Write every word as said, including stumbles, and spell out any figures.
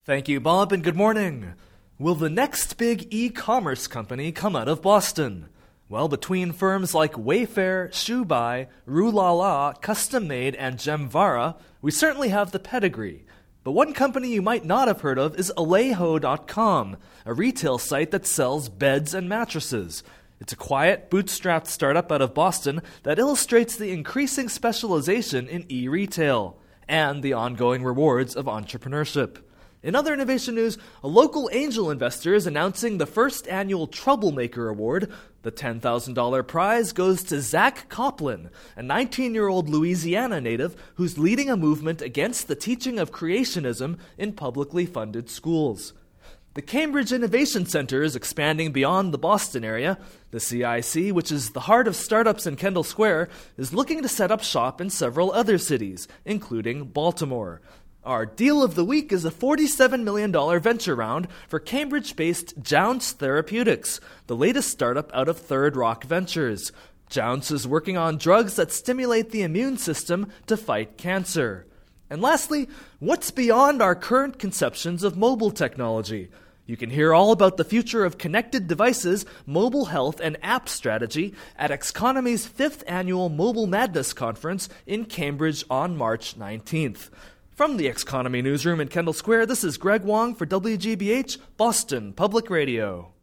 Thank you, Bob, and good morning. Will the next big e-commerce company come out of Boston? Well, between firms like Wayfair, ShoeBuy, Rulala, Custom Made, and Gemvara, we certainly have the pedigree. But one company you might not have heard of is Alejo dot com, a retail site that sells beds and mattresses. It's a quiet, bootstrapped startup out of Boston that illustrates the increasing specialization in e-retail and the ongoing rewards of entrepreneurship. In other innovation news, a local angel investor is announcing the first annual Troublemaker Award. The ten thousand dollars prize goes to Zach Coplin, a nineteen-year-old Louisiana native who's leading a movement against the teaching of creationism in publicly funded schools. The Cambridge Innovation Center is expanding beyond the Boston area. The C I C, which is the heart of startups in Kendall Square, is looking to set up shop in several other cities, including Baltimore. Our deal of the week is a forty-seven million dollars venture round for Cambridge-based Jounce Therapeutics, the latest startup out of Third Rock Ventures. Jounce is working on drugs that stimulate the immune system to fight cancer. And lastly, what's beyond our current conceptions of mobile technology? You can hear all about the future of connected devices, mobile health, and app strategy at Xconomy's fifth annual Mobile Madness Conference in Cambridge on March nineteenth. From the Xconomy newsroom in Kendall Square, this is Greg Wong for W G B H Boston Public Radio.